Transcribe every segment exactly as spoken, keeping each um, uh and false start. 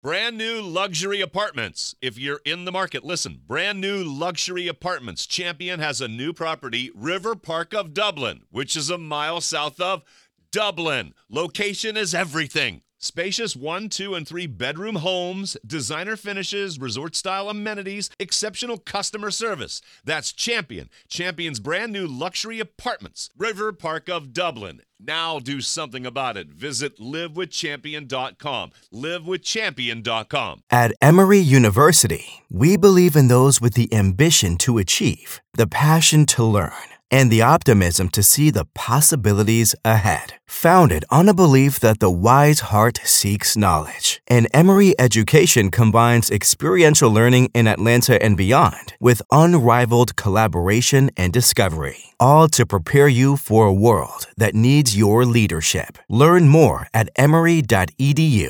Brand new luxury apartments. If you're in the market, listen. Brand new luxury apartments. Champion has a new property, River Park of Dublin, which is a mile south of Dublin. Location is everything. Spacious one, two, and three bedroom homes, designer finishes, resort-style amenities, exceptional customer service. That's Champion. Champion's brand new luxury apartments. River Park of Dublin. Now do something about it. Visit live with champion dot com. live with champion dot com. At Emory University, we believe in those with the ambition to achieve, the passion to learn, and the optimism to see the possibilities ahead. Founded on a belief that the wise heart seeks knowledge, and Emory education combines experiential learning in Atlanta and beyond with unrivaled collaboration and discovery, all to prepare you for a world that needs your leadership. Learn more at emory dot e d u.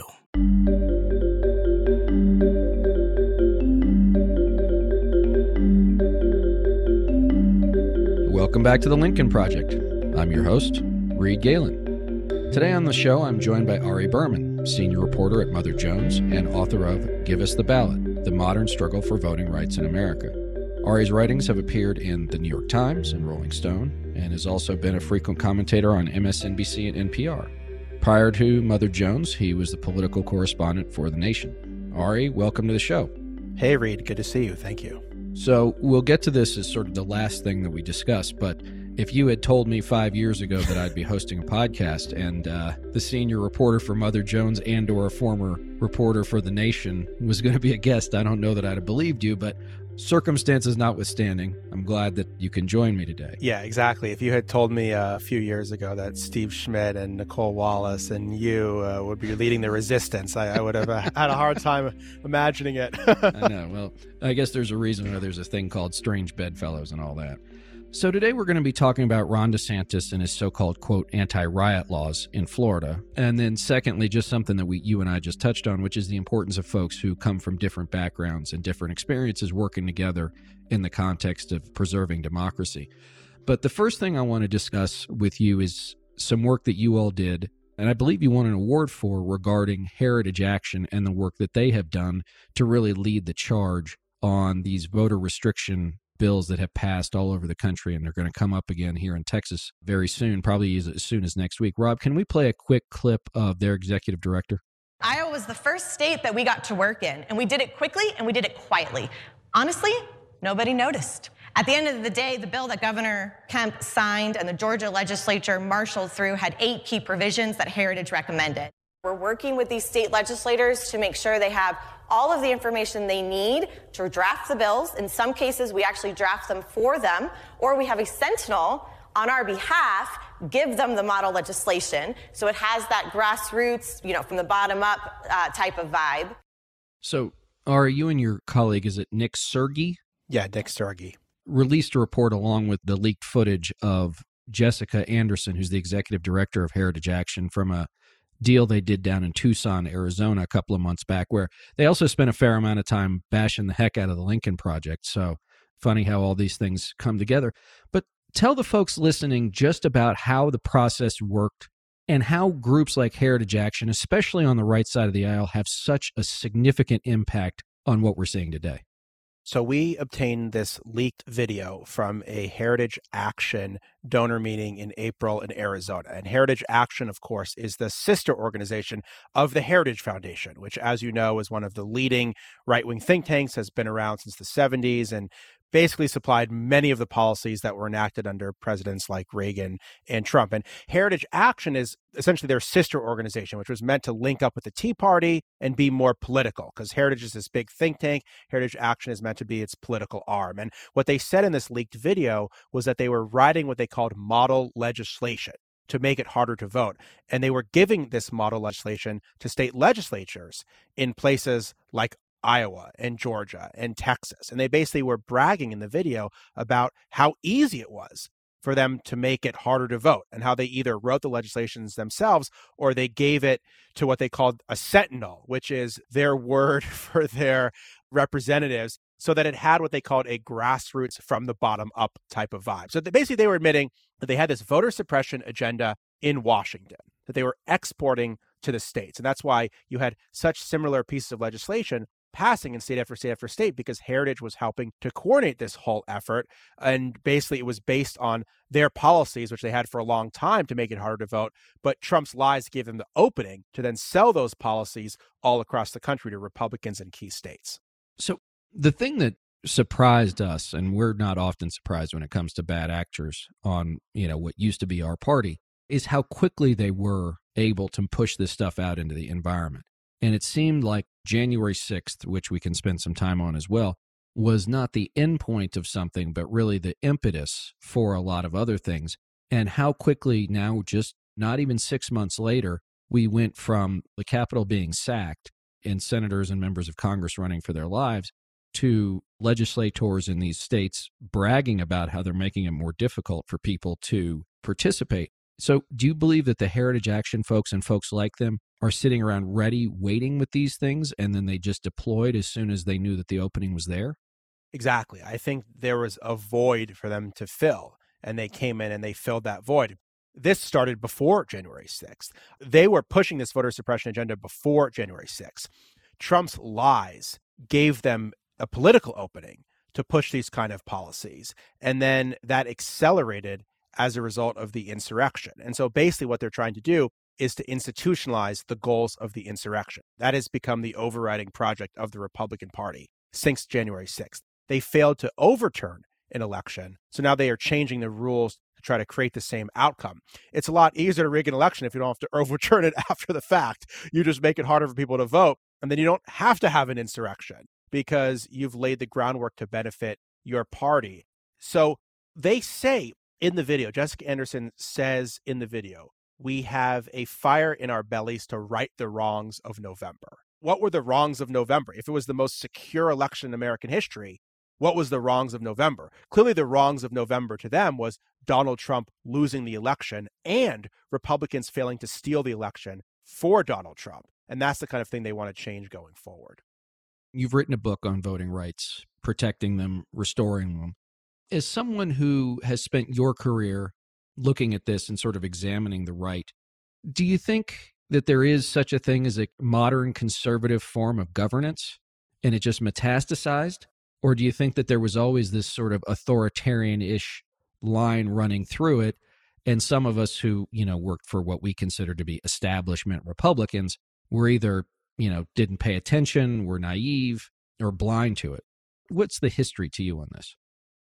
Welcome back to the Lincoln Project. I'm your host, Reed Galen. Today on the show, I'm joined by Ari Berman, senior reporter at Mother Jones and author of Give Us the Ballot, The Modern Struggle for Voting Rights in America. Ari's writings have appeared in The New York Times and Rolling Stone, and has also been a frequent commentator on M S N B C and N P R. Prior to Mother Jones, he was the political correspondent for The Nation. Ari, welcome to the show. Hey, Reed. Good to see you. Thank you. So we'll get to this as sort of the last thing that we discuss, but if you had told me five years ago that I'd be hosting a podcast and uh, the senior reporter for Mother Jones and or a former reporter for The Nation was going to be a guest, I don't know that I'd have believed you, but circumstances notwithstanding, I'm glad that you can join me today. Yeah, exactly. If you had told me uh, a few years ago that Steve Schmidt and Nicole Wallace and you uh, would be leading the resistance, I, I would have uh, had a hard time imagining it. I know. Well, I guess there's a reason why there's a thing called strange bedfellows and all that. So today we're going to be talking about Ron DeSantis and his so-called, quote, anti-riot laws in Florida. And then secondly, just something that we, you and I just touched on, which is the importance of folks who come from different backgrounds and different experiences working together in the context of preserving democracy. But the first thing I want to discuss with you is some work that you all did, and I believe you won an award for, regarding Heritage Action and the work that they have done to really lead the charge on these voter restriction bills that have passed all over the country, and they're going to come up again here in Texas very soon, probably as, as soon as next week. Rob, can we play a quick clip of their executive director? Iowa was the first state that we got to work in, and we did it quickly and we did it quietly. Honestly, nobody noticed. At the end of the day, the bill that Governor Kemp signed and the Georgia legislature marshaled through had eight key provisions that Heritage recommended. We're working with these state legislators to make sure they have all of the information they need to draft the bills. In some cases, we actually draft them for them, or we have a sentinel on our behalf give them the model legislation. So it has that grassroots, you know, from the bottom up uh, type of vibe. So, are you and your colleague, is it Nick Sergey? Yeah, Nick Sergey. Released a report along with the leaked footage of Jessica Anderson, who's the executive director of Heritage Action, from a deal they did down in Tucson, Arizona a couple of months back, where they also spent a fair amount of time bashing the heck out of the Lincoln Project. So funny how all these things come together. But tell the folks listening just about how the process worked and how groups like Heritage Action, especially on the right side of the aisle, have such a significant impact on what we're seeing today. So we obtained this leaked video from a Heritage Action donor meeting in April in Arizona. And Heritage Action, of course, is the sister organization of the Heritage Foundation, which, as you know, is one of the leading right-wing think tanks, has been around since the seventies, and basically supplied many of the policies that were enacted under presidents like Reagan and Trump. And Heritage Action is essentially their sister organization, which was meant to link up with the Tea Party and be more political, because Heritage is this big think tank. Heritage Action is meant to be its political arm. And what they said in this leaked video was that they were writing what they called model legislation to make it harder to vote. And they were giving this model legislation to state legislatures in places like Iowa and Georgia and Texas. And they basically were bragging in the video about how easy it was for them to make it harder to vote, and how they either wrote the legislations themselves or they gave it to what they called a sentinel, which is their word for their representatives, so that it had what they called a grassroots from the bottom up type of vibe. So they, basically they were admitting that they had this voter suppression agenda in Washington that they were exporting to the states. And that's why you had such similar pieces of legislation passing in state after state after state, because Heritage was helping to coordinate this whole effort. And basically, it was based on their policies, which they had for a long time to make it harder to vote. But Trump's lies gave them the opening to then sell those policies all across the country to Republicans in key states. So the thing that surprised us, and we're not often surprised when it comes to bad actors on, you know, what used to be our party, is how quickly they were able to push this stuff out into the environment. And it seemed like January sixth, which we can spend some time on as well, was not the end point of something, but really the impetus for a lot of other things. And how quickly now, just not even six months later, we went from the Capitol being sacked and senators and members of Congress running for their lives to legislators in these states bragging about how they're making it more difficult for people to participate. So do you believe that the Heritage Action folks and folks like them are sitting around ready, waiting with these things, and then they just deployed as soon as they knew that the opening was there? Exactly. I think there was a void for them to fill, and they came in and they filled that void. This started before January sixth. They were pushing this voter suppression agenda before January sixth. Trump's lies gave them a political opening to push these kind of policies, and then that accelerated as a result of the insurrection. And so basically what they're trying to do is to institutionalize the goals of the insurrection. That has become the overriding project of the Republican Party since January sixth. They failed to overturn an election, so now they are changing the rules to try to create the same outcome. It's a lot easier to rig an election if you don't have to overturn it after the fact. You just make it harder for people to vote, and then you don't have to have an insurrection because you've laid the groundwork to benefit your party. So they say in the video, Jessica Anderson says in the video, we have a fire in our bellies to right the wrongs of November. What were the wrongs of November? If it was the most secure election in American history, what was the wrongs of November? Clearly, the wrongs of November to them was Donald Trump losing the election and Republicans failing to steal the election for Donald Trump. And that's the kind of thing they want to change going forward. You've written a book on voting rights, protecting them, restoring them. As someone who has spent your career looking at this and sort of examining the right, do you think that there is such a thing as a modern conservative form of governance and it just metastasized? Or do you think that there was always this sort of authoritarian-ish line running through it, and some of us who, you know, worked for what we consider to be establishment Republicans were either, you know, didn't pay attention, were naive, or blind to it? What's the history to you on this?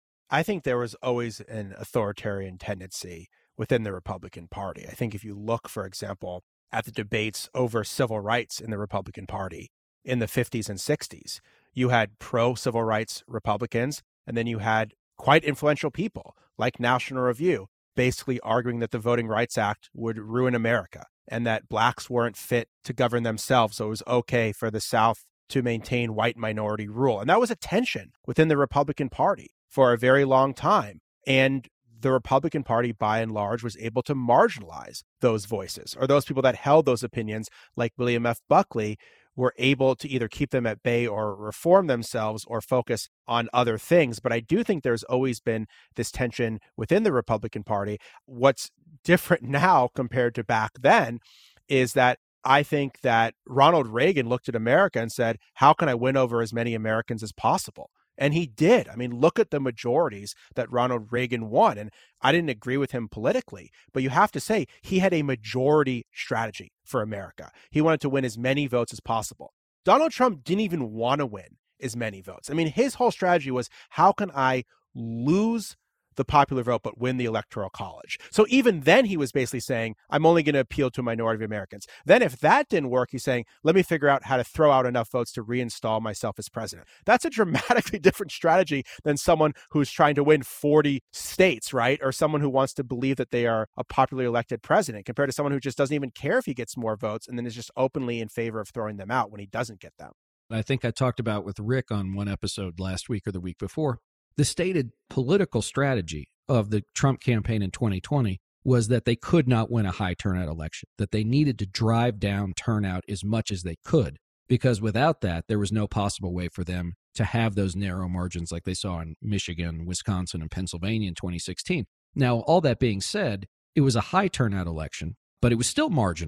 I think there was always an authoritarian tendency within the Republican Party. I think if you look, for example, at the debates over civil rights in the Republican Party in the fifties and sixties, you had pro-civil rights Republicans, and then you had quite influential people like National Review basically arguing that the Voting Rights Act would ruin America and that blacks weren't fit to govern themselves, so it was okay for the South to maintain white minority rule. And that was a tension within the Republican Party for a very long time. And the Republican Party, by and large, was able to marginalize those voices, or those people that held those opinions, like William F. Buckley, were able to either keep them at bay or reform themselves or focus on other things. But I do think there's always been this tension within the Republican Party. What's different now compared to back then is that I think that Ronald Reagan looked at America and said, how can I win over as many Americans as possible? And he did. I mean, look at the majorities that Ronald Reagan won. And I didn't agree with him politically, but you have to say he had a majority strategy for America. He wanted to win as many votes as possible. Donald Trump didn't even want to win as many votes. I mean, his whole strategy was, how can I lose the popular vote but win the Electoral College? So even then he was basically saying, I'm only going to appeal to a minority of Americans. Then if that didn't work, he's saying, let me figure out how to throw out enough votes to reinstall myself as president. That's a dramatically different strategy than someone who's trying to win forty states, right? Or someone who wants to believe that they are a popularly elected president, compared to someone who just doesn't even care if he gets more votes and then is just openly in favor of throwing them out when he doesn't get them. I think I talked about with Rick on one episode last week or the week before. The stated political strategy of the Trump campaign in twenty twenty was that they could not win a high turnout election, that they needed to drive down turnout as much as they could, because without that, there was no possible way for them to have those narrow margins like they saw in Michigan, Wisconsin, and Pennsylvania in twenty sixteen. Now, all that being said, it was a high turnout election, but it was still marginal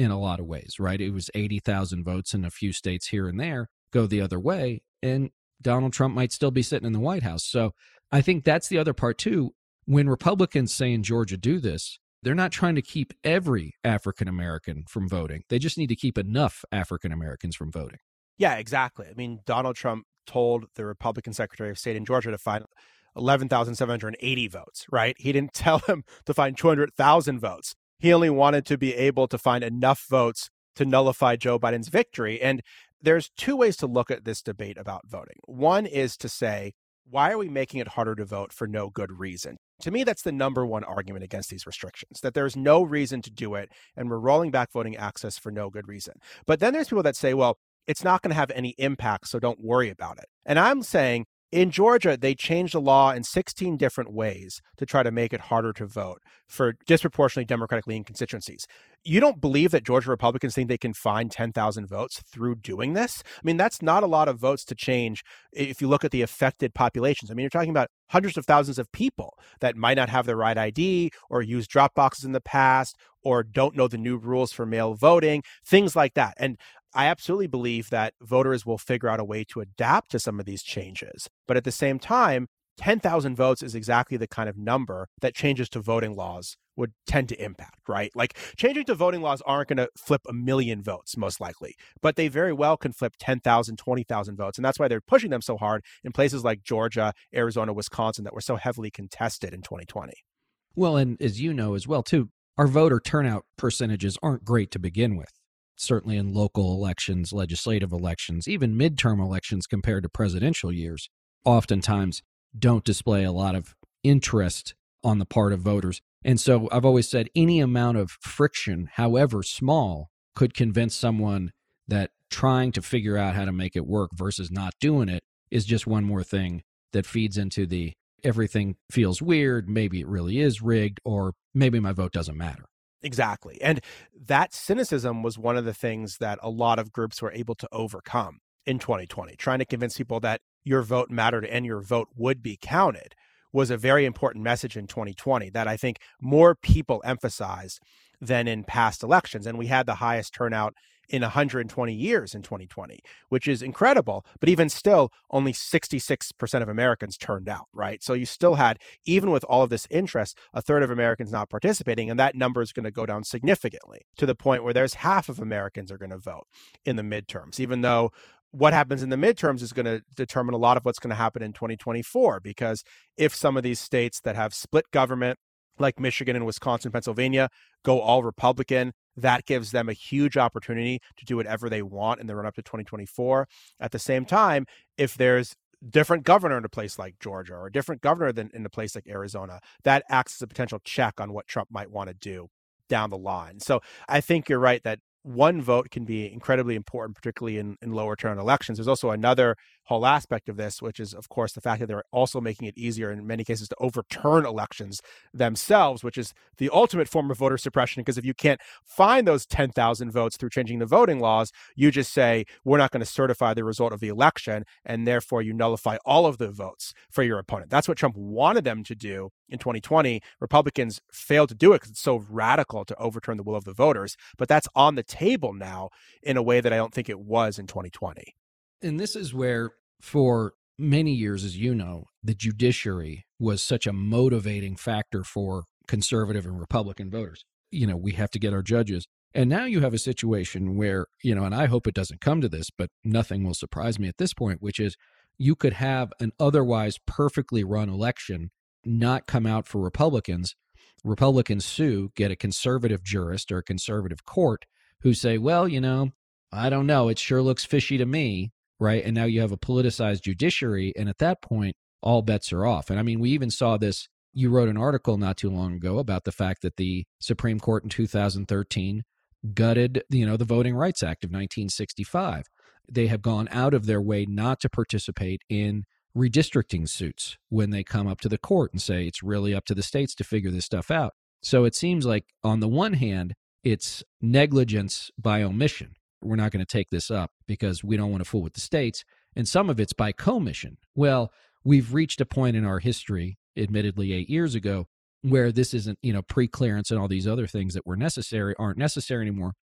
in a lot of ways, right? It was eighty thousand votes in a few states here and there go the other way, and Donald Trump might still be sitting in the White House. So I think that's the other part too. When Republicans say in Georgia do this, they're not trying to keep every African American from voting. They just need to keep enough African Americans from voting. Yeah, exactly. I mean, Donald Trump told the Republican Secretary of State in Georgia to find eleven thousand seven hundred eighty votes, right? He didn't tell him to find two hundred thousand votes. He only wanted to be able to find enough votes to nullify Joe Biden's victory. And there's two ways to look at this debate about voting. One is to say, why are we making it harder to vote for no good reason? To me, that's the number one argument against these restrictions, that there's no reason to do it, and we're rolling back voting access for no good reason. But then there's people that say, well, it's not going to have any impact, so don't worry about it. And I'm saying, in Georgia, they changed the law in sixteen different ways to try to make it harder to vote for disproportionately Democratic leaning constituencies. You don't believe that Georgia Republicans think they can find ten thousand votes through doing this? I mean, that's not a lot of votes to change if you look at the affected populations. I mean, you're talking about hundreds of thousands of people that might not have the right I D or use drop boxes in the past or don't know the new rules for mail voting, things like that. And I absolutely believe that voters will figure out a way to adapt to some of these changes. But at the same time, ten thousand votes is exactly the kind of number that changes to voting laws would tend to impact, right? Like changing to voting laws aren't going to flip a million votes, most likely, but they very well can flip ten thousand, twenty thousand votes. And that's why they're pushing them so hard in places like Georgia, Arizona, Wisconsin that were so heavily contested in twenty twenty. Well, and as you know as well, too, our voter turnout percentages aren't great to begin with. Certainly in local elections, legislative elections, even midterm elections compared to presidential years, oftentimes don't display a lot of interest on the part of voters. And so I've always said any amount of friction, however small, could convince someone that trying to figure out how to make it work versus not doing it is just one more thing that feeds into the everything feels weird, maybe it really is rigged, or maybe my vote doesn't matter. Exactly. And that cynicism was one of the things that a lot of groups were able to overcome in twenty twenty. Trying to convince people that your vote mattered and your vote would be counted was a very important message in twenty twenty that I think more people emphasized than in past elections. And we had the highest turnout in one hundred twenty years in twenty twenty, which is incredible. But even still, only sixty-six percent of Americans turned out, right? So you still had, even with all of this interest, a third of Americans not participating. And that number is going to go down significantly to the point where there's half of Americans are going to vote in the midterms, even though what happens in the midterms is going to determine a lot of what's going to happen in twenty twenty-four. Because if some of these states that have split government, like Michigan and Wisconsin, Pennsylvania, go all Republican, that gives them a huge opportunity to do whatever they want in the run up to twenty twenty-four. At the same time, if there's different governor in a place like Georgia or a different governor than in a place like Arizona, that acts as a potential check on what Trump might want to do down the line. So I think you're right that one vote can be incredibly important, particularly in, in lower turnout elections. There's also another whole aspect of this, which is, of course, the fact that they're also making it easier in many cases to overturn elections themselves, which is the ultimate form of voter suppression. Because if you can't find those ten thousand votes through changing the voting laws, you just say, we're not going to certify the result of the election, and therefore you nullify all of the votes for your opponent. That's what Trump wanted them to do in twenty twenty. Republicans failed to do it because it's so radical to overturn the will of the voters. But that's on the table now in a way that I don't think it was in twenty twenty. And this is where, for many years, as you know, the judiciary was such a motivating factor for conservative and Republican voters. You know, we have to get our judges. And now you have a situation where, you know, and I hope it doesn't come to this, but nothing will surprise me at this point, which is you could have an otherwise perfectly run election not come out for Republicans. Republicans sue, get a conservative jurist or a conservative court who say, well, you know, I don't know, it sure looks fishy to me. Right. And now you have a politicized judiciary. And at that point, all bets are off. And I mean, we even saw this. You wrote an article not too long ago about the fact that the Supreme Court in two thousand thirteen gutted, you know, the Voting Rights Act of nineteen sixty-five. They have gone out of their way not to participate in redistricting suits when they come up to the court and say it's really up to the states to figure this stuff out. So it seems like on the one hand, it's negligence by omission. We're not going to take this up because we don't want to fool with the states. And some of it's by commission. Well, we've reached a point in our history, admittedly eight years ago, where this isn't, you know, pre-clearance and all these other things that were necessary aren't necessary anymore.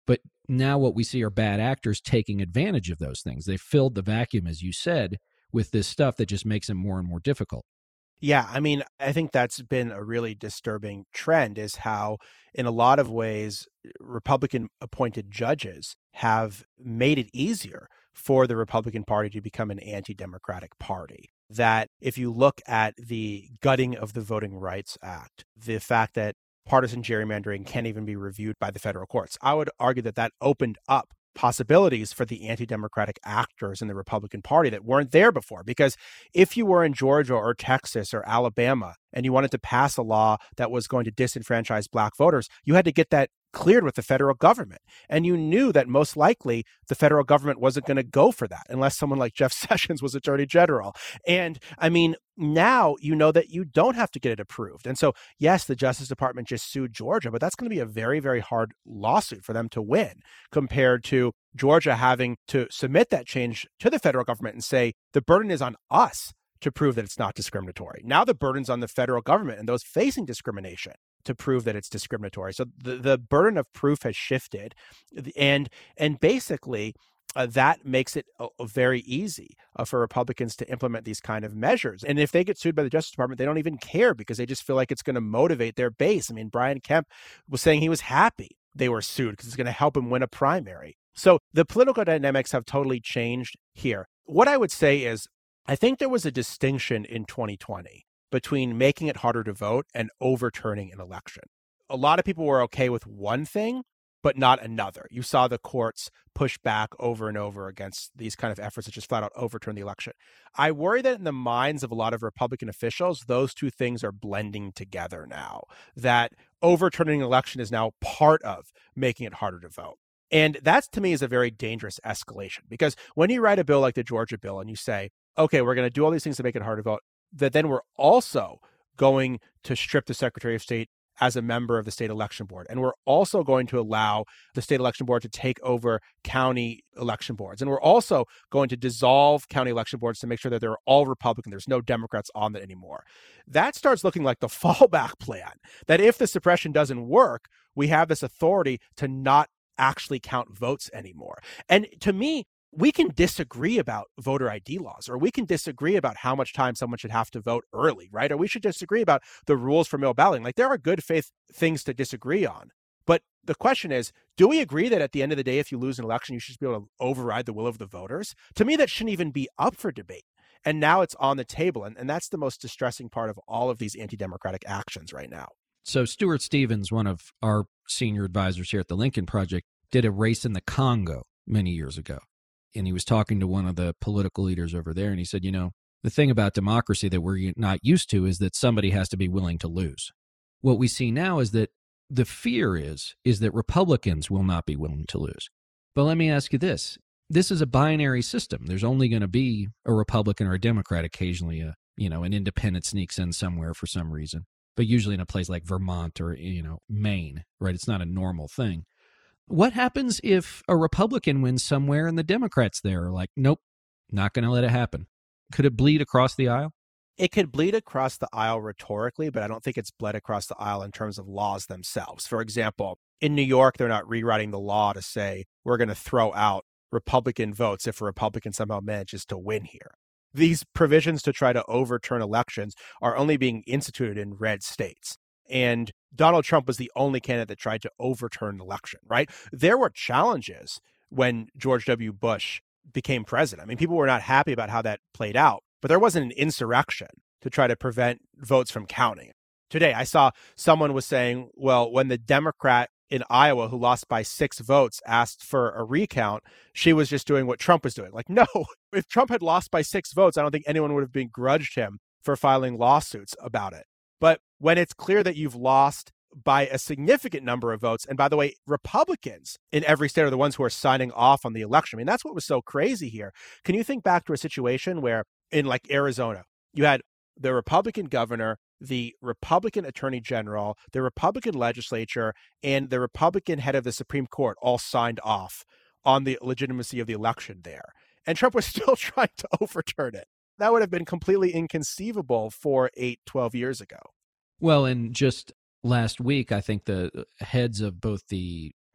But now what we see are bad actors taking advantage of those things. They filled the vacuum, as you said, with this stuff that just makes it more and more difficult. Yeah, I mean, I think that's been a really disturbing trend, is how, in a lot of ways, Republican appointed judges have made it easier for the Republican Party to become an anti-democratic party. That if you look at the gutting of the Voting Rights Act, the fact that partisan gerrymandering can't even be reviewed by the federal courts, I would argue that that opened up possibilities for the anti-democratic actors in the Republican Party that weren't there before. Because if you were in Georgia or Texas or Alabama and you wanted to pass a law that was going to disenfranchise Black voters, you had to get that cleared with the federal government. And you knew that most likely the federal government wasn't going to go for that unless someone like Jeff Sessions was Attorney General. And I mean, now you know that you don't have to get it approved. And so, yes, the Justice Department just sued Georgia, but that's going to be a very, very hard lawsuit for them to win compared to Georgia having to submit that change to the federal government and say, the burden is on us to prove that it's not discriminatory. Now the burden's on the federal government and those facing discrimination to prove that it's discriminatory. So the, the burden of proof has shifted. And, and basically, uh, that makes it uh, very easy uh, for Republicans to implement these kind of measures. And if they get sued by the Justice Department, they don't even care because they just feel like it's going to motivate their base. I mean, Brian Kemp was saying he was happy they were sued because it's going to help him win a primary. So the political dynamics have totally changed here. What I would say is, I think there was a distinction in twenty twenty between making it harder to vote and overturning an election. A lot of people were okay with one thing, but not another. You saw the courts push back over and over against these kind of efforts that just flat out overturn the election. I worry that in the minds of a lot of Republican officials, those two things are blending together now, that overturning an election is now part of making it harder to vote. And that, to me, is a very dangerous escalation, because when you write a bill like the Georgia bill and you say, okay, we're going to do all these things to make it hard to vote, that then we're also going to strip the Secretary of State as a member of the state election board. And we're also going to allow the state election board to take over county election boards. And we're also going to dissolve county election boards to make sure that they're all Republican. There's no Democrats on that anymore. That starts looking like the fallback plan, that if the suppression doesn't work, we have this authority to not actually count votes anymore. And to me, we can disagree about voter I D laws, or we can disagree about how much time someone should have to vote early, right? Or we should disagree about the rules for mail balloting. Like, there are good faith things to disagree on. But the question is, do we agree that at the end of the day, if you lose an election, you should just be able to override the will of the voters? To me, that shouldn't even be up for debate. And now it's on the table. And, and that's the most distressing part of all of these anti-democratic actions right now. So Stuart Stevens, one of our senior advisors here at the Lincoln Project, did a race in the Congo many years ago. And he was talking to one of the political leaders over there, and he said, you know, the thing about democracy that we're not used to is that somebody has to be willing to lose. What we see now is that the fear is, is that Republicans will not be willing to lose. But let me ask you this. This is a binary system. There's only going to be a Republican or a Democrat. Occasionally, a, you know, an independent sneaks in somewhere for some reason, but usually in a place like Vermont or, you know, Maine, right? It's not a normal thing. What happens if a Republican wins somewhere and the Democrats there are like, nope, not going to let it happen? Could it bleed across the aisle? It could bleed across the aisle rhetorically, but I don't think it's bled across the aisle in terms of laws themselves. For example, in New York, they're not rewriting the law to say we're going to throw out Republican votes if a Republican somehow manages to win here. These provisions to try to overturn elections are only being instituted in red states. And Donald Trump was the only candidate that tried to overturn an election, right? There were challenges when George W. Bush became president. I mean, people were not happy about how that played out, but there wasn't an insurrection to try to prevent votes from counting. Today, I saw someone was saying, well, when the Democrat in Iowa who lost by six votes asked for a recount, she was just doing what Trump was doing. Like, no, if Trump had lost by six votes, I don't think anyone would have begrudged him for filing lawsuits about it. But when it's clear that you've lost by a significant number of votes, and by the way, Republicans in every state are the ones who are signing off on the election. I mean, that's what was so crazy here. Can you think back to a situation where in like Arizona, you had the Republican governor, the Republican attorney general, the Republican legislature, and the Republican head of the Supreme Court all signed off on the legitimacy of the election there. And Trump was still trying to overturn it. That would have been completely inconceivable for eight, twelve years ago. Well, and just last week, I think the heads of both the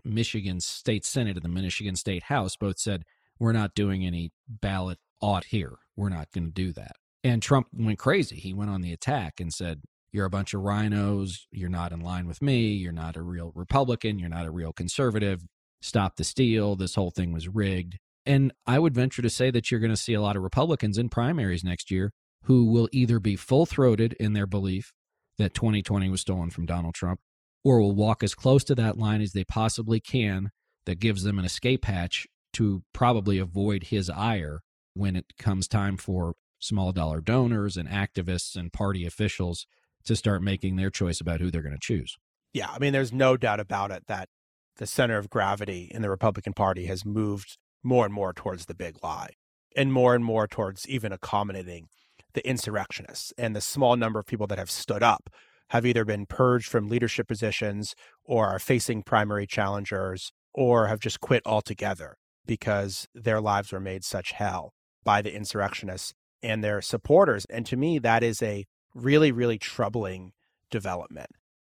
Michigan State Senate and the Michigan State House both said, we're not doing any ballot ought here. We're not going to do that. And Trump went crazy. He went on the attack and said, you're a bunch of rhinos. You're not in line with me. You're not a real Republican. You're not a real conservative. Stop the steal. This whole thing was rigged. And I would venture to say that you're going to see a lot of Republicans in primaries next year who will either be full-throated in their belief that twenty twenty was stolen from Donald Trump, or will walk as close to that line as they possibly can that gives them an escape hatch to probably avoid his ire when it comes time for small dollar donors and activists and party officials to start making their choice about who they're going to choose. Yeah, I mean, there's no doubt about it that the center of gravity in the Republican Party has moved more and more towards the big lie and more and more towards even accommodating the insurrectionists. And the small number of people that have stood up have either been purged from leadership positions or are facing primary challengers or have just quit altogether because their lives were made such hell by the insurrectionists and their supporters. And to me, that is a really, really troubling development,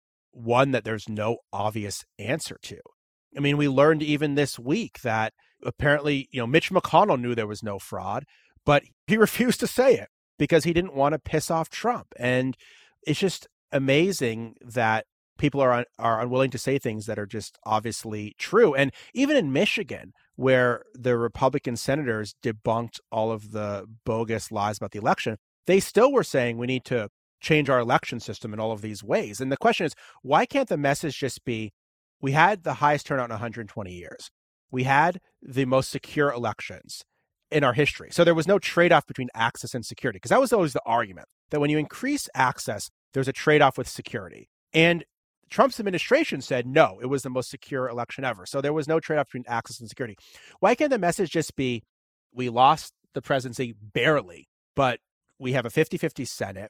one that there's no obvious answer to. I mean, we learned even this week that apparently, you know, Mitch McConnell knew there was no fraud, but he refused to say it because he didn't want to piss off Trump. And it's just amazing that people are un- are unwilling to say things that are just obviously true. And even in Michigan, where the Republican senators debunked all of the bogus lies about the election, they still were saying we need to change our election system in all of these ways. And the question is, why can't the message just be, we had the highest turnout in one hundred twenty years. We had the most secure elections in our history. So there was no trade-off between access and security, because that was always the argument, that when you increase access, there's a trade-off with security. And Trump's administration said, no, it was the most secure election ever. So there was no trade-off between access and security. Why can't the message just be, we lost the presidency barely, but we have a fifty-fifty Senate.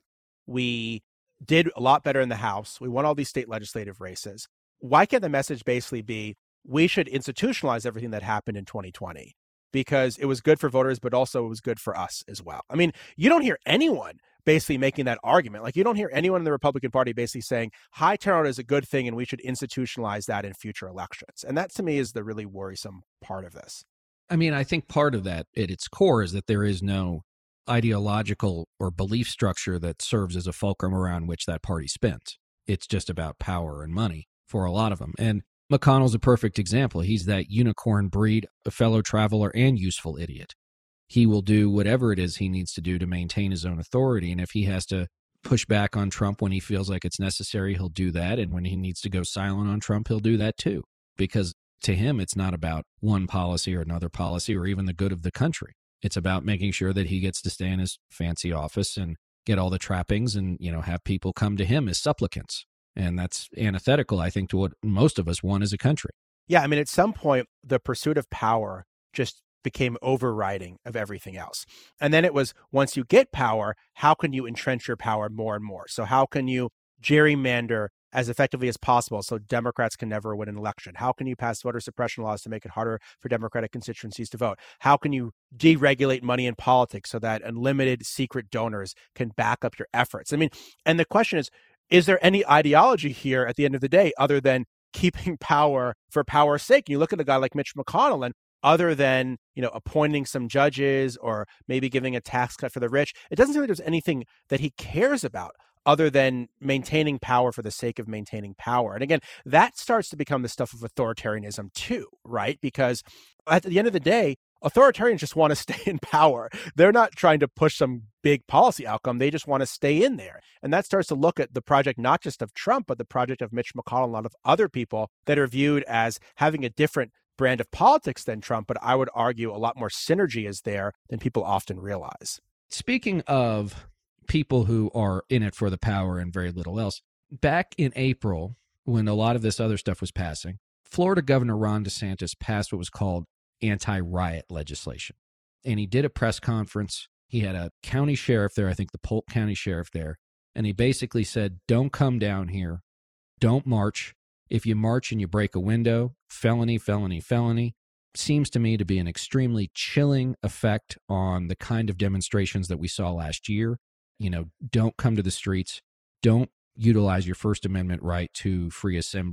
We did a lot better in the House. We won all these state legislative races. Why can't the message basically be, we should institutionalize everything that happened in twenty twenty because it was good for voters, but also it was good for us as well? I mean, you don't hear anyone basically making that argument. Like, you don't hear anyone in the Republican Party basically saying high turnout is a good thing and we should institutionalize that in future elections. And that, to me, is the really worrisome part of this. I mean, I think part of that at its core is that there is no ideological or belief structure that serves as a fulcrum around which that party spins. It's just about power and money for a lot of them. And McConnell's a perfect example. He's that unicorn breed, a fellow traveler and useful idiot. He will do whatever it is he needs to do to maintain his own authority. And if he has to push back on Trump when he feels like it's necessary, he'll do that. And when he needs to go silent on Trump, he'll do that too. Because to him, it's not about one policy or another policy or even the good of the country. It's about making sure that he gets to stay in his fancy office and get all the trappings and, you know, have people come to him as supplicants. And that's antithetical, I think, to what most of us want as a country. Yeah, I mean, at some point, the pursuit of power just became overriding of everything else. And then it was, once you get power, how can you entrench your power more and more? So how can you gerrymander as effectively as possible so Democrats can never win an election? How can you pass voter suppression laws to make it harder for Democratic constituencies to vote? How can you deregulate money in politics so that unlimited secret donors can back up your efforts? I mean, and the question is, is there any ideology here at the end of the day other than keeping power for power's sake? You look at a guy like Mitch McConnell, and other than, you know, appointing some judges or maybe giving a tax cut for the rich, it doesn't seem like there's anything that he cares about other than maintaining power for the sake of maintaining power. And again, that starts to become the stuff of authoritarianism too, right? Because at the end of the day, authoritarians just want to stay in power. They're not trying to push some big policy outcome. They just want to stay in there. And that starts to look at the project, not just of Trump, but the project of Mitch McConnell and a lot of other people that are viewed as having a different brand of politics than Trump. But I would argue a lot more synergy is there than people often realize. Speaking of people who are in it for the power and very little else, back in April, when a lot of this other stuff was passing, Florida Governor Ron DeSantis passed what was called anti-riot legislation. And he did a press conference. He had a county sheriff there, I think the Polk County sheriff there. And he basically said, don't come down here. Don't march. If you march and you break a window, felony, felony, felony. Seems to me to be an extremely chilling effect on the kind of demonstrations that we saw last year. You know, don't come to the streets. Don't utilize your First Amendment right to free assembly.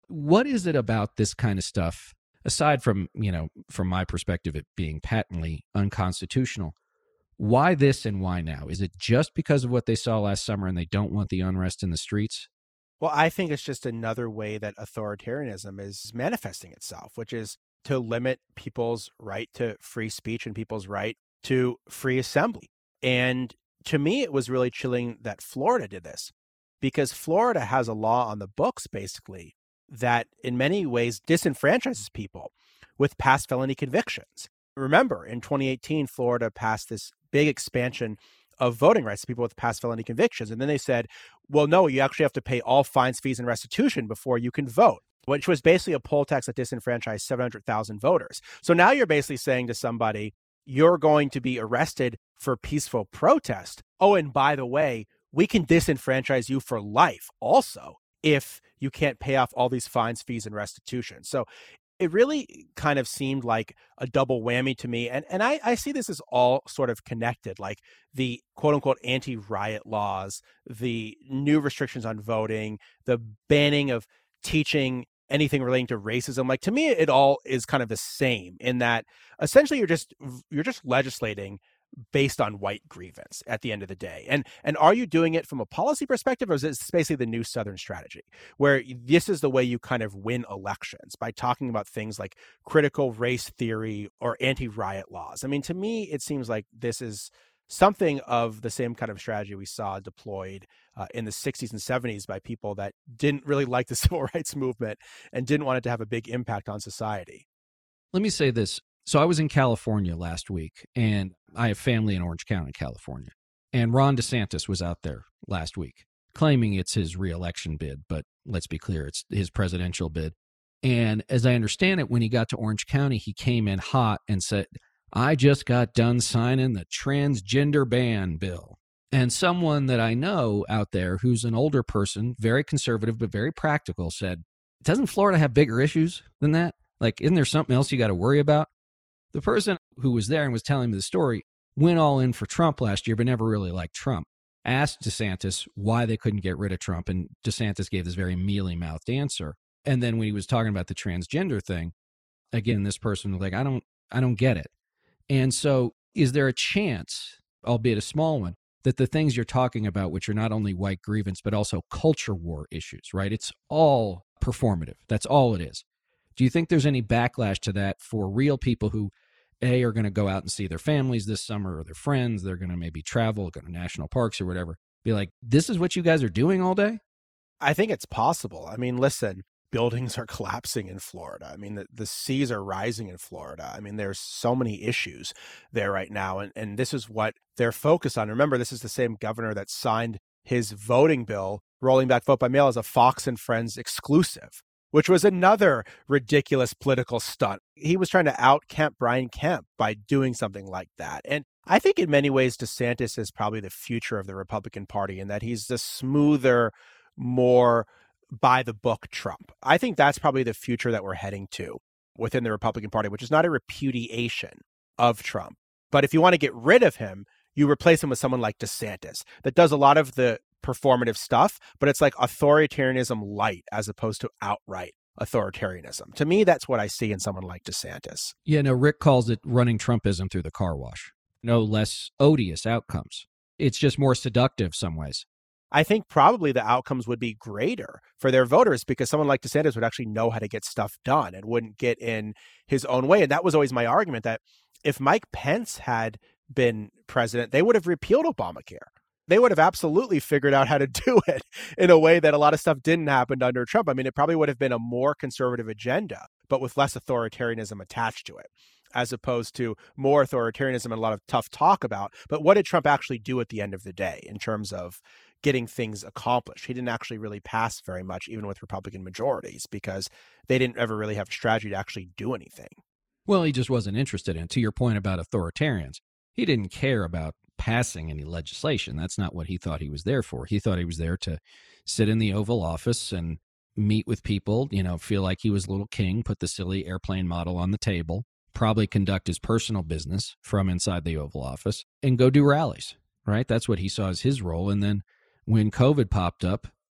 What is it about this kind of stuff, aside from, you know, from my perspective, it being patently unconstitutional? Why this and why now? Is it just because of what they saw last summer and they don't want the unrest in the streets? Well, I think it's just another way that authoritarianism is manifesting itself, which is to limit people's right to free speech and people's right to free assembly. And to me, it was really chilling that Florida did this, because Florida has a law on the books, basically, that in many ways disenfranchises people with past felony convictions. Remember, in twenty eighteen, Florida passed this big expansion of voting rights to people with past felony convictions. And then they said, well, no, you actually have to pay all fines, fees, and restitution before you can vote, which was basically a poll tax that disenfranchised seven hundred thousand voters. So now you're basically saying to somebody, you're going to be arrested for peaceful protest. Oh, and by the way, we can disenfranchise you for life also if you can't pay off all these fines, fees, and restitution. So it really kind of seemed like a double whammy to me. And and I, I see this as all sort of connected, like the quote unquote anti-riot laws, the new restrictions on voting, the banning of teaching anything relating to racism. Like, to me, it all is kind of the same in that essentially you're just you're just legislating based on white grievance at the end of the day. And and are you doing it from a policy perspective, or is this basically the new Southern strategy, where this is the way you kind of win elections, by talking about things like critical race theory or anti-riot laws? I mean, to me, it seems like this is something of the same kind of strategy we saw deployed uh, in the sixties and seventies by people that didn't really like the civil rights movement and didn't want it to have a big impact on society. Let me say this. So I was in California last week, and I have family in Orange County, California. And Ron DeSantis was out there last week claiming it's his reelection bid, but let's be clear, it's his presidential bid. And as I understand it, when he got to Orange County, he came in hot and said, I just got done signing the transgender ban bill. And someone that I know out there who's an older person, very conservative but very practical, said, doesn't Florida have bigger issues than that? Like, isn't there something else you got to worry about? The person who was there and was telling me the story went all in for Trump last year, but never really liked Trump. Asked DeSantis why they couldn't get rid of Trump, and DeSantis gave this very mealy-mouthed answer. And then when he was talking about the transgender thing, again, this person was like, I don't, I don't get it. And so is there a chance, albeit a small one, that the things you're talking about, which are not only white grievance, but also culture war issues, right? It's all performative. That's all it is. Do you think there's any backlash to that for real people who, A, are going to go out and see their families this summer or their friends? They're going to maybe travel, go to national parks or whatever. Be like, this is what you guys are doing all day? I think it's possible. I mean, listen, buildings are collapsing in Florida. I mean, the, the seas are rising in Florida. I mean, there's so many issues there right now. And, and this is what they're focused on. Remember, this is the same governor that signed his voting bill, rolling back vote by mail, as a Fox and Friends exclusive, which was another ridiculous political stunt. He was trying to out Kemp, Brian Kemp, by doing something like that. And I think in many ways, DeSantis is probably the future of the Republican Party, in that he's the smoother, more by the book Trump. I think that's probably the future that we're heading to within the Republican Party, which is not a repudiation of Trump. But if you want to get rid of him, you replace him with someone like DeSantis that does a lot of the performative stuff, but it's like authoritarianism light as opposed to outright authoritarianism. To me, that's what I see in someone like DeSantis. Yeah, no, Rick calls it running Trumpism through the car wash. No less odious outcomes. It's just more seductive some ways. I think probably the outcomes would be greater for their voters, because someone like DeSantis would actually know how to get stuff done and wouldn't get in his own way. And that was always my argument, that if Mike Pence had been president, they would have repealed Obamacare. They would have absolutely figured out how to do it in a way that a lot of stuff didn't happen under Trump. I mean, it probably would have been a more conservative agenda, but with less authoritarianism attached to it, as opposed to more authoritarianism and a lot of tough talk about. But what did Trump actually do at the end of the day in terms of getting things accomplished? He didn't actually really pass very much, even with Republican majorities, because they didn't ever really have a strategy to actually do anything. Well, he just wasn't interested in. To your point about authoritarians, he didn't care about passing any legislation. That's not what he thought he was there for. He thought he was there to sit in the Oval Office and meet with people, you know, feel like he was little king, put the silly airplane model on the table, probably conduct his personal business from inside the Oval Office, and go do rallies, right? That's what he saw as his role. And then when COVID popped up,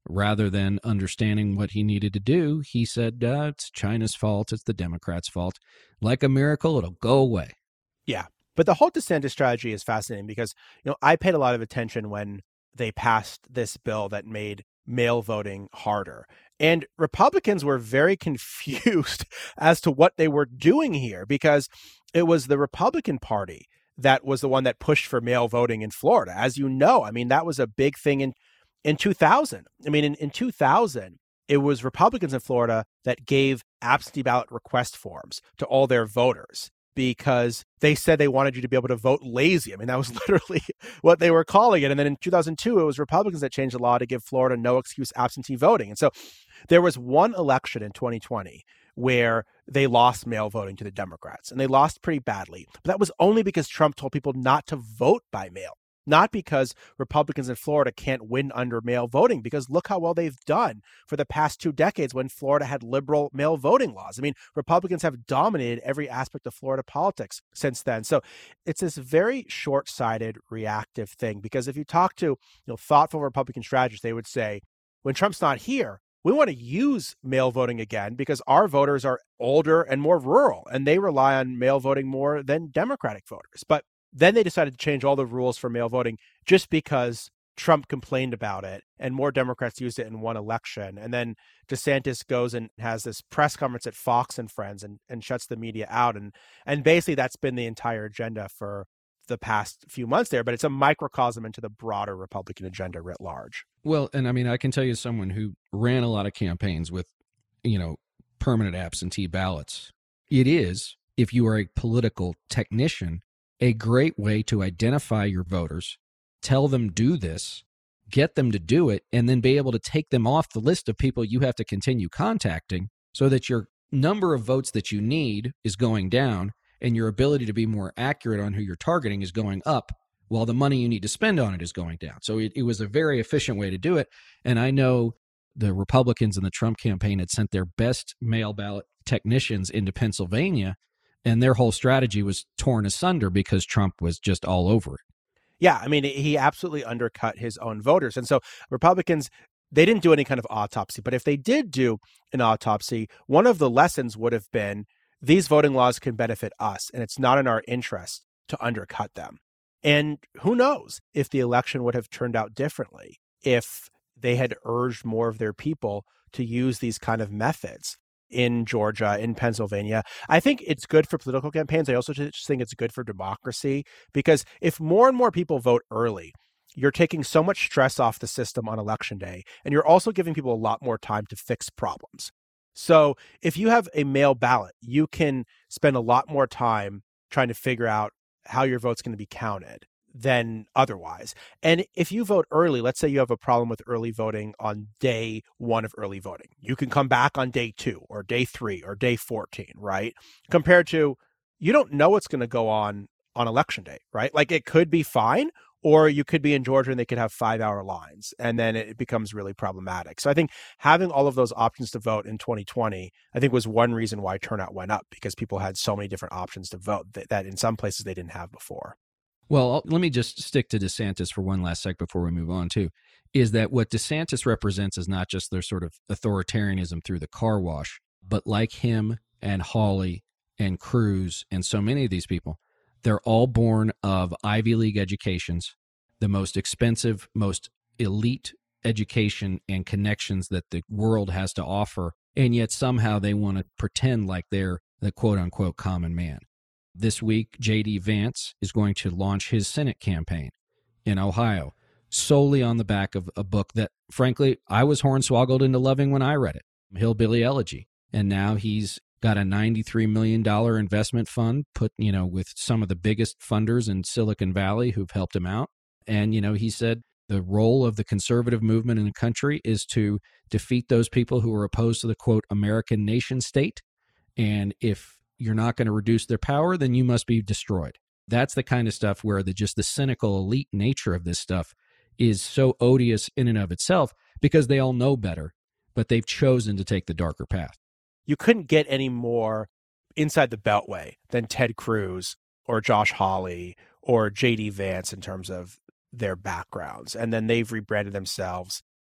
Rather than understanding what he needed to do, he said, uh, it's China's fault, it's the Democrats' fault. Like a miracle, it'll go away. Yeah. But the whole DeSantis strategy is fascinating because, you know, I paid a lot of attention when they passed this bill that made mail voting harder. And Republicans were very confused as to what they were doing here because it was the Republican Party that was the one that pushed for mail voting in Florida. As you know, I mean, that was a big thing in, in two thousand. I mean, in, in two thousand, it was Republicans in Florida that gave absentee ballot request forms to all their voters because they said they wanted you to be able to vote lazy. I mean, that was literally what they were calling it. And then in two thousand two, it was Republicans that changed the law to give Florida no excuse absentee voting. And so there was one election in twenty twenty where they lost mail voting to the Democrats, and they lost pretty badly. But that was only because Trump told people not to vote by mail, not because Republicans in Florida can't win under mail voting, because look how well they've done for the past two decades when Florida had liberal mail voting laws. I mean, Republicans have dominated every aspect of Florida politics since then. So it's this very short-sighted, reactive thing, because if you talk to, you know, thoughtful Republican strategists, they would say, when Trump's not here, we want to use mail voting again because our voters are older and more rural, and they rely on mail voting more than Democratic voters. But then they decided to change all the rules for mail voting just because Trump complained about it and more Democrats used it in one election. And then DeSantis goes and has this press conference at Fox and Friends and, and shuts the media out. And, and basically that's been the entire agenda for the past few months there, but it's a microcosm into the broader Republican agenda writ large. Well, and I mean, I can tell you as someone who ran a lot of campaigns with, you know, permanent absentee ballots. It is, if you are a political technician, a great way to identify your voters, tell them do this, get them to do it, and then be able to take them off the list of people you have to continue contacting so that your number of votes that you need is going down and your ability to be more accurate on who you're targeting is going up while the money you need to spend on it is going down. So it, it was a very efficient way to do it. And I know the Republicans in the Trump campaign had sent their best mail ballot technicians into Pennsylvania, and their whole strategy was torn asunder because Trump was just all over it. Yeah, I mean, he absolutely undercut his own voters. And so Republicans, they didn't do any kind of autopsy. But if they did do an autopsy, one of the lessons would have been these voting laws can benefit us, and it's not in our interest to undercut them. And who knows if the election would have turned out differently if they had urged more of their people to use these kind of methods in Georgia, in Pennsylvania. I think it's good for political campaigns. I also just think it's good for democracy, because if more and more people vote early, you're taking so much stress off the system on election day, and you're also giving people a lot more time to fix problems. So if you have a mail ballot, you can spend a lot more time trying to figure out how your vote's going to be counted than otherwise. And if you vote early, let's say you have a problem with early voting on day one of early voting, you can come back on day two or day three or day fourteen, right? Compared to, you don't know what's going to go on on election day, right? Like, it could be fine, or you could be in Georgia and they could have five hour lines, and then it becomes really problematic. So I think having all of those options to vote in twenty twenty, I think, was one reason why turnout went up, because people had so many different options to vote that, that in some places they didn't have before. Well, let me just stick to DeSantis for one last sec before we move on, too, is that what DeSantis represents is not just their sort of authoritarianism through the car wash, but like him and Hawley and Cruz and so many of these people, they're all born of Ivy League educations, the most expensive, most elite education and connections that the world has to offer, and yet somehow they want to pretend like they're the quote-unquote common man. This week, J D Vance is going to launch his Senate campaign in Ohio, solely on the back of a book that, frankly, I was hornswoggled into loving when I read it, Hillbilly Elegy. And now he's got a ninety-three million dollars investment fund put, you know, with some of the biggest funders in Silicon Valley who've helped him out. And, you know, he said the role of the conservative movement in the country is to defeat those people who are opposed to the, quote, American nation state. And if you're not going to reduce their power, then you must be destroyed. That's the kind of stuff where the just the cynical elite nature of this stuff is so odious in and of itself, because they all know better, but they've chosen to take the darker path. You couldn't get any more inside the beltway than Ted Cruz or Josh Hawley or J D Vance in terms of their backgrounds. And then they've rebranded themselves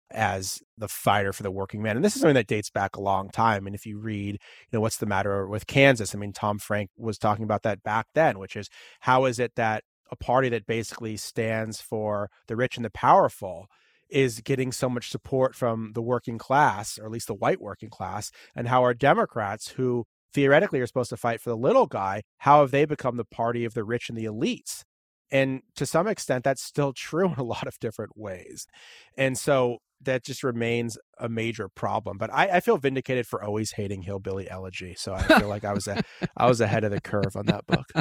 as the fighter for the working man. And this is something that dates back a long time. And if you read, you know, what's the matter with Kansas? I mean, Tom Frank was talking about that back then, which is how is it that a party that basically stands for the rich and the powerful is getting so much support from the working class, or at least the white working class, and how are Democrats, who theoretically are supposed to fight for the little guy, how have they become the party of the rich and the elites? And to some extent, that's still true in a lot of different ways. And so that just remains a major problem. But I, I feel vindicated for always hating Hillbilly Elegy. So I feel like I was a, I was ahead of the curve on that book.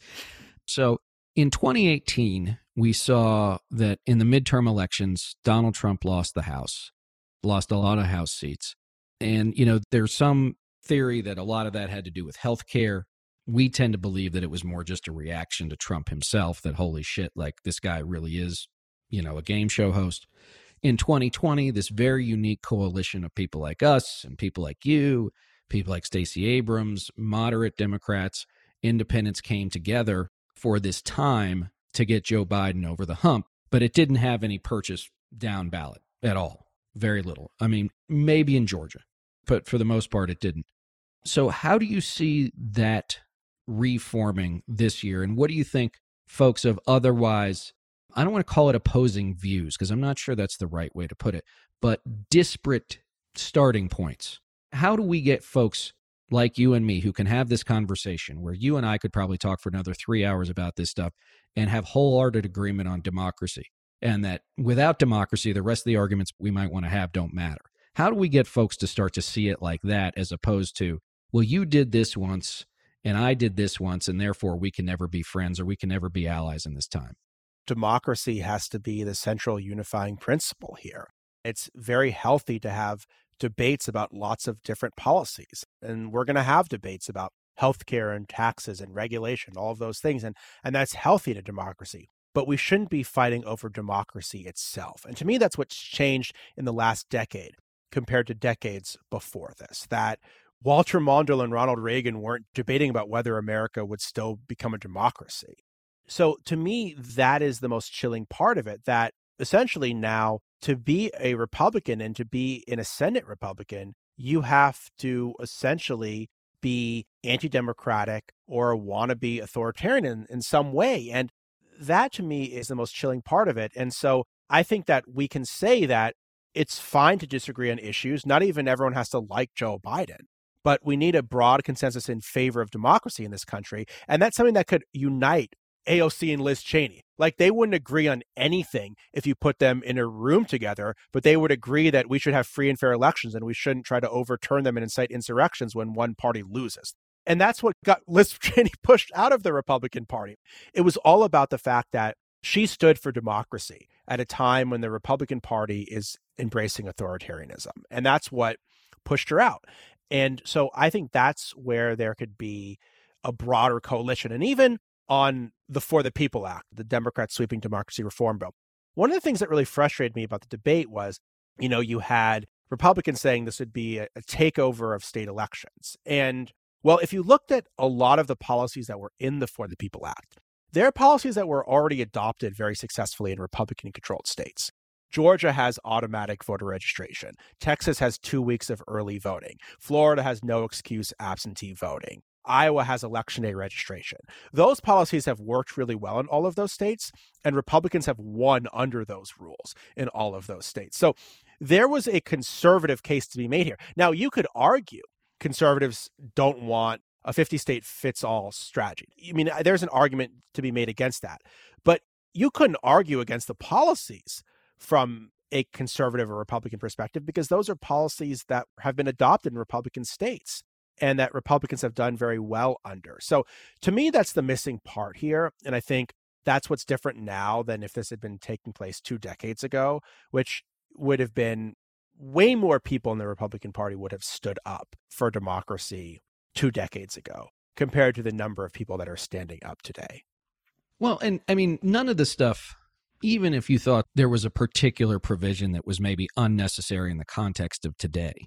So in twenty eighteen, we saw that in the midterm elections, Donald Trump lost the House, lost a lot of House seats. And, you know, there's some theory that a lot of that had to do with health care. We tend to believe that it was more just a reaction to Trump himself, that holy shit, like this guy really is, you know, a game show host. In twenty twenty, this very unique coalition of people like us and people like you, people like Stacey Abrams, moderate Democrats, independents came together for this time to get Joe Biden over the hump, but it didn't have any purchase down ballot at all. Very little. I mean, maybe in Georgia, but for the most part, it didn't. So how do you see that reforming this year? And what do you think folks of otherwise, I don't want to call it opposing views, because I'm not sure that's the right way to put it, but disparate starting points. How do we get folks like you and me who can have this conversation where you and I could probably talk for another three hours about this stuff and have wholehearted agreement on democracy, and that without democracy, the rest of the arguments we might want to have don't matter? How do we get folks to start to see it like that, as opposed to, well, you did this once and I did this once, and therefore we can never be friends or we can never be allies in this time? Democracy has to be the central unifying principle here. It's very healthy to have debates about lots of different policies. And we're going to have debates about healthcare and taxes and regulation, all of those things. And, and that's healthy to democracy. But we shouldn't be fighting over democracy itself. And to me, that's what's changed in the last decade compared to decades before this, that Walter Mondale and Ronald Reagan weren't debating about whether America would still become a democracy. So to me, that is the most chilling part of it, that essentially now to be a Republican and to be in a Senate Republican, you have to essentially be anti-democratic or wannabe authoritarian in, in some way. And that to me is the most chilling part of it. And so I think that we can say that it's fine to disagree on issues. Not even everyone has to like Joe Biden, but we need a broad consensus in favor of democracy in this country. And that's something that could unite A O C and Liz Cheney. Like, they wouldn't agree on anything if you put them in a room together, but they would agree that we should have free and fair elections and we shouldn't try to overturn them and incite insurrections when one party loses. And that's what got Liz Cheney pushed out of the Republican Party. It was all about the fact that she stood for democracy at a time when the Republican Party is embracing authoritarianism. And that's what pushed her out. And so I think that's where there could be a broader coalition. And even on the For the People Act, the Democrats' sweeping democracy reform bill, one of the things that really frustrated me about the debate was, you know, you had Republicans saying this would be a, a takeover of state elections. And well, if you looked at a lot of the policies that were in the For the People Act, there are policies that were already adopted very successfully in Republican-controlled states. Georgia has automatic voter registration. Texas has two weeks of early voting. Florida has no excuse absentee voting. Iowa has election day registration. Those policies have worked really well in all of those states, and Republicans have won under those rules in all of those states. So there was a conservative case to be made here. Now, you could argue conservatives don't want a fifty-state fits-all strategy. I mean, there's an argument to be made against that. But you couldn't argue against the policies from a conservative or Republican perspective, because those are policies that have been adopted in Republican states and that Republicans have done very well under. So to me, that's the missing part here. And I think that's what's different now than if this had been taking place two decades ago, which would have been way more people in the Republican Party would have stood up for democracy two decades ago compared to the number of people that are standing up today. Well, and I mean, none of the stuff, even if you thought there was a particular provision that was maybe unnecessary in the context of today,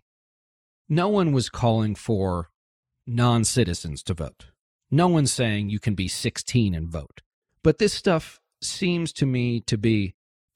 no one was calling for non-citizens to vote. No one's saying you can be sixteen and vote. But this stuff seems to me to be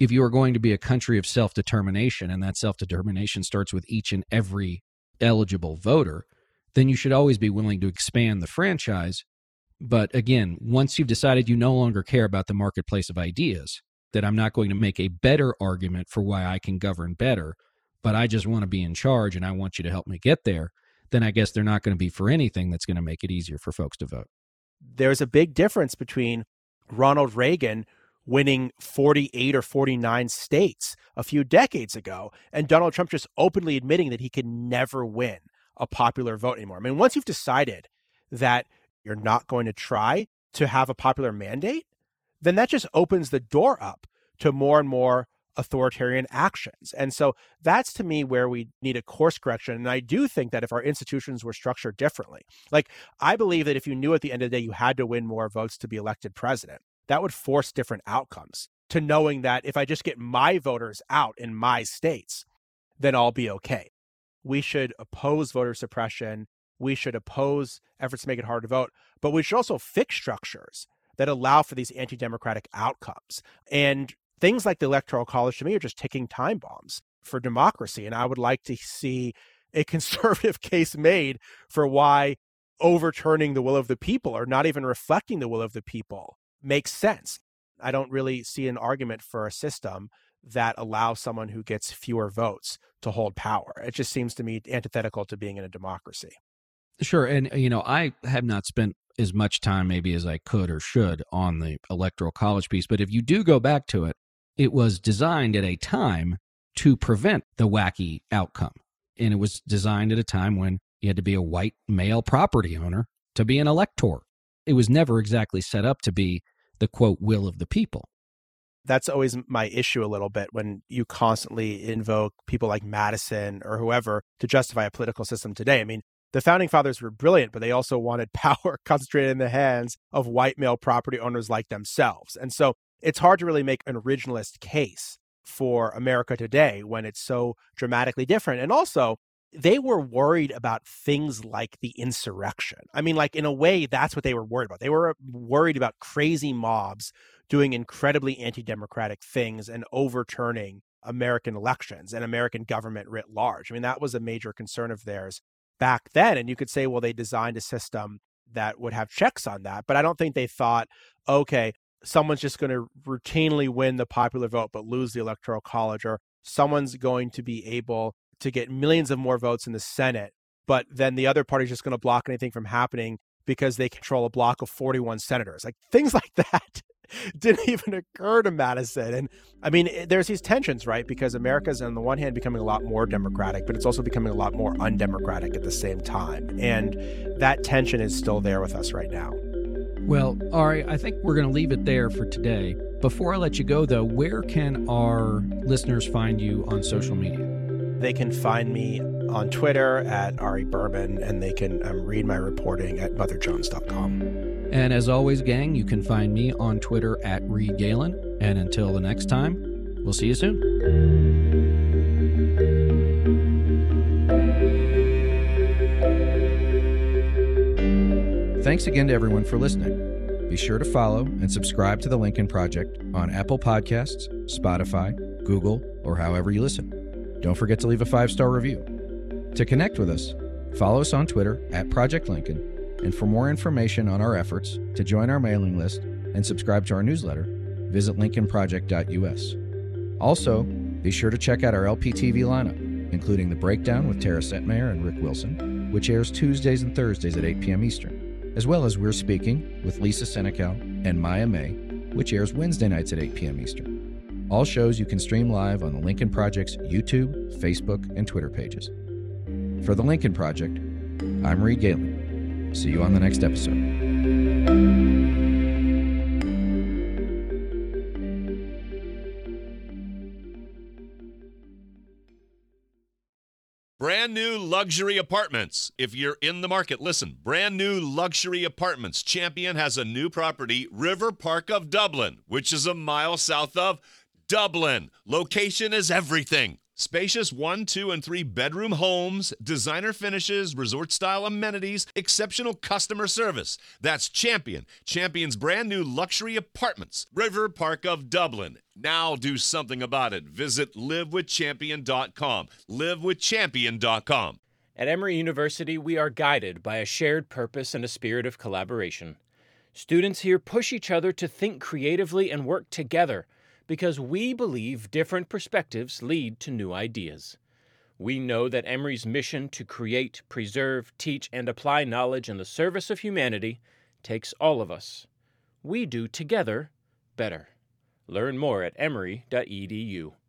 if you are going to be a country of self-determination, and that self-determination starts with each and every eligible voter, then you should always be willing to expand the franchise. But again, once you've decided you no longer care about the marketplace of ideas, that I'm not going to make a better argument for why I can govern better, but I just want to be in charge and I want you to help me get there, then I guess they're not going to be for anything that's going to make it easier for folks to vote. There's a big difference between Ronald Reagan winning forty-eight or forty-nine states a few decades ago and Donald Trump just openly admitting that he could never win a popular vote anymore. I mean, once you've decided that you're not going to try to have a popular mandate, then that just opens the door up to more and more authoritarian actions. And so that's, to me, where we need a course correction. And I do think that if our institutions were structured differently, like I believe that if you knew at the end of the day you had to win more votes to be elected president, that would force different outcomes to knowing that if I just get my voters out in my states, then I'll be okay. We should oppose voter suppression. We should oppose efforts to make it hard to vote, but we should also fix structures that allow for these anti-democratic outcomes. And things like the Electoral College, to me, are just ticking time bombs for democracy. And I would like to see a conservative case made for why overturning the will of the people or not even reflecting the will of the people makes sense. I don't really see an argument for a system that allows someone who gets fewer votes to hold power. It just seems to me antithetical to being in a democracy. Sure. And, you know, I have not spent as much time maybe as I could or should on the Electoral College piece. But if you do go back to it, it was designed at a time to prevent the wacky outcome. And it was designed at a time when you had to be a white male property owner to be an elector. It was never exactly set up to be the, quote, will of the people. That's always my issue a little bit when you constantly invoke people like Madison or whoever to justify a political system today. I mean, the founding fathers were brilliant, but they also wanted power concentrated in the hands of white male property owners like themselves. And so it's hard to really make an originalist case for America today when it's so dramatically different. And also, they were worried about things like the insurrection. I mean, like, in a way, that's what they were worried about. They were worried about crazy mobs doing incredibly anti-democratic things and overturning American elections and American government writ large. I mean, that was a major concern of theirs back then. And you could say, well, they designed a system that would have checks on that. But I don't think they thought, okay, someone's just going to routinely win the popular vote but lose the Electoral College, or someone's going to be able to get millions of more votes in the Senate, but then the other party's just going to block anything from happening because they control a block of forty-one senators. Like, things like that didn't even occur to Madison. And I mean, there's these tensions, right? Because America's on the one hand becoming a lot more democratic, but it's also becoming a lot more undemocratic at the same time. And that tension is still there with us right now. Well, Ari, I think we're going to leave it there for today. Before I let you go, though, where can our listeners find you on social media? They can find me on Twitter at Ari Berman, and they can um, read my reporting at mother jones dot com. And as always, gang, you can find me on Twitter at Reed Galen. And until the next time, we'll see you soon. Thanks again to everyone for listening. Be sure to follow and subscribe to The Lincoln Project on Apple Podcasts, Spotify, Google, or however you listen. Don't forget to leave a five-star review. To connect with us, follow us on Twitter at Project Lincoln, and for more information on our efforts to join our mailing list and subscribe to our newsletter, visit lincoln project dot u s. Also, be sure to check out our L P T V lineup, including The Breakdown with Tara Setmayer and Rick Wilson, which airs Tuesdays and Thursdays at eight p.m. Eastern, as well as We're Speaking with Lisa Senecal and Maya May, which airs Wednesday nights at eight p.m. Eastern. All shows you can stream live on the Lincoln Project's YouTube, Facebook, and Twitter pages. For the Lincoln Project, I'm Reed Galen. See you on the next episode. Brand new luxury apartments. If you're in the market, listen. Brand new luxury apartments. Champion has a new property, River Park of Dublin, which is a mile south of Dublin. Location is everything. Spacious one, two, and three bedroom homes, designer finishes, resort-style amenities, exceptional customer service. That's Champion. Champion's brand new luxury apartments. River Park of Dublin. Now do something about it. Visit live with champion dot com. live with champion dot com. At Emory University, we are guided by a shared purpose and a spirit of collaboration. Students here push each other to think creatively and work together because we believe different perspectives lead to new ideas. We know that Emory's mission to create, preserve, teach, and apply knowledge in the service of humanity takes all of us. We do together better. Learn more at emory dot e d u.